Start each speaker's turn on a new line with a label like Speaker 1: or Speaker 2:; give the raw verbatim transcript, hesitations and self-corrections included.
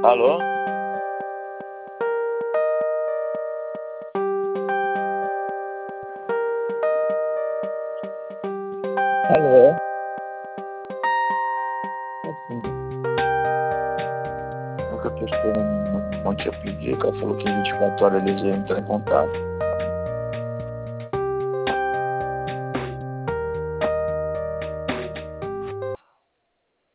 Speaker 1: Alô? Alô? Assim, nunca tô esperando, ontem eu pedi, que ela falou que em vinte e quatro horas eles iam entrar em contato.